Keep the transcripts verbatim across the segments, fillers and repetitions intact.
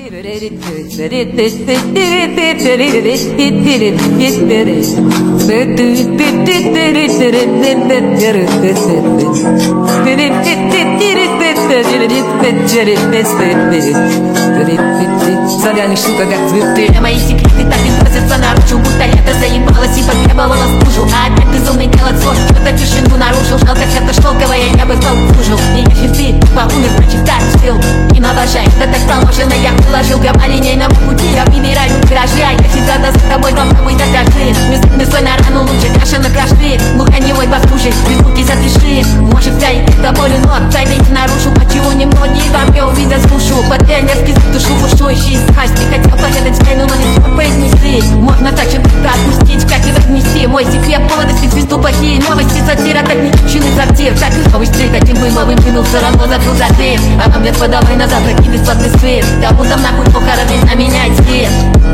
Соляных штука, как цветы. Мои секреты так и просятся наружу, будто лето заебалась и потребовала стужу. А опять безумный голод слов, кто-то тишину нарушил. Ждал, как это шелковое небо стал служил. И я щиты, поумер, прочитать успел. Не навожай, да так положено, я приложил гамма линейного пути. Я выбираю гаражи, а я всегда за тобой, попробуй докажи. Местный свой на рану лучше, каша на краши. Глухоневой послушай, звуки задыши. Может, я и это боли, но зайдите наружу. Почему немногие вам я увидят душу? По-тренерски душу бушующий страсть. Ты хотел поведать тайну, но не смог произнести. Можно так же быстро отпустить, как и вознести. Мой секрет, поводости, свисту плохие новости. Сатира, так не чучины сортир. Так и новый стрит, таким был новым кинул, все равно закрыл за дверь. А вам лет подавай назад, и бесплатный свет. Кому там нахуй похоронить, на меня цвет.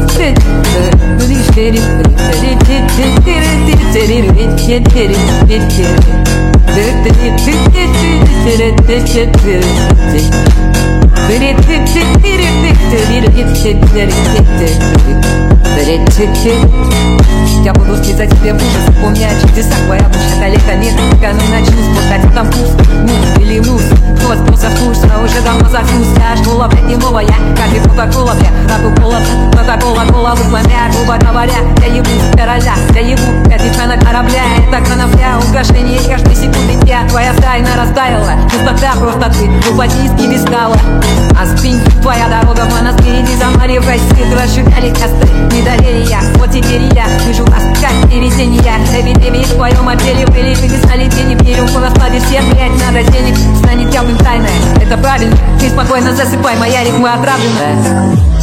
Я буду слезать тебе в ужас, помня о чудесах. Твоя душа, это лето, нет, пока ну начну спускать там вкус, мус или мус. Хвост просто вкусно, уже давно закус. Я школа, блядь, немого я, как и кока-кола, бля. Кока-кола, кока-кола, кола, выслоняя, грубо говоря. Я ебу короля, я ебу капитана корабля. Это конопля, угошение каждой секунды. Я твоя тайна растаяла, пустота просто ты, глубокийский без скала. А спинь, твоя дорога в монастырь, иди за Марьей в России. Ты расширяли косты, недоверия. Вот теперь я вижу вас, как привидения. Эви-эви, в твоем отделе были перестали денег. Не рюмку на складе всех, блять, надо денег. Станет явным тайное, это правильно. Ты спокойно засыпай, моя ритма отравленная.